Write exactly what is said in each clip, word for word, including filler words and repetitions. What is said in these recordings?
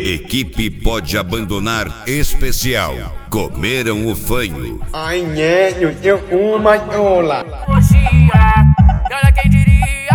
Equipe pode abandonar especial. Comeram o fanho. Ai, nhé, eu uma ola. E olha quem diria.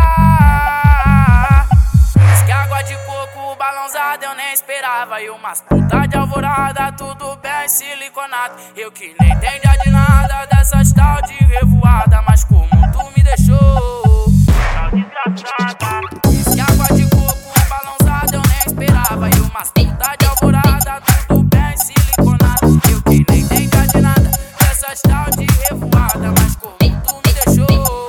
Diz que água de coco balançada eu nem esperava. E umas putas de alvorada, tudo bem siliconado. Eu que nem entendia de nada dessas tal de revoada. Mas como tu me deixou, tá desgraçada. Diz que água de coco balançada eu nem esperava. E umas putas de alvorada, tudo bem siliconado. Eu que nem entendia de nada dessas tal de revoada. Mas como tu me deixou,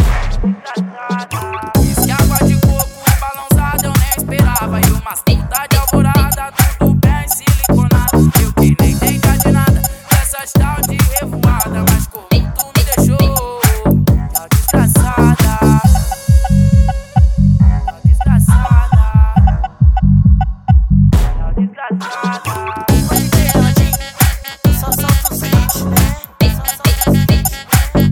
diz que água de coco balançada eu nem esperava. E umas putas de alvorada, tudo bem siliconado. Eu que nem entendia de nada dessas tal de revoada. Mas como tu me deixou, tá desgraçada. Tá desgraçada. Tá desgraçada. Pode crer, Nandinho. Só solta os hits, né? Só solta os hits, né?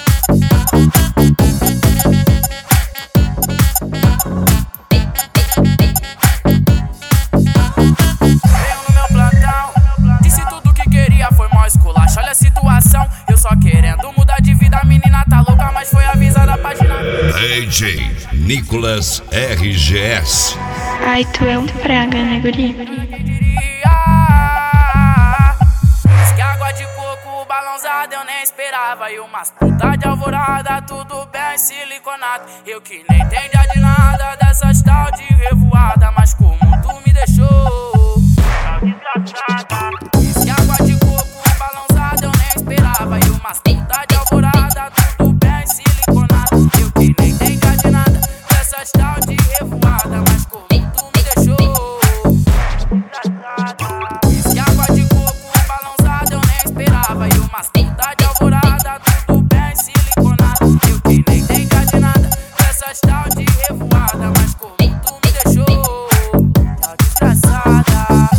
Veio no meu plantão, disse tudo que queria, foi mó esculacho. Olha a situação, eu só querendo mudar de vida. A menina tá louca, mas foi avisada a página. D J Nicolas R G S. Ai, tu é um praga, né, guri? Quem diria? Diz que água de coco balançada eu nem esperava. E umas putas de alvorada, tudo bem siliconado. Eu que nem entendia de nada dessas tal de revoada. Mas como tu me deixou, tá desgraçada. Diz que água de coco balançada eu nem esperava. E umas putas de alvorada, tudo bem siliconado. Eu que nem entendia de nada dessas tal de revoada. Mas como tu me deixou, desgraçada. Diz que água de coco balançada eu nem esperava. E umas putas de alvorada, tudo bem siliconado. Eu que nem entendia de nada dessas tal de revoada. Mas como tu me deixou, tá desgraçada.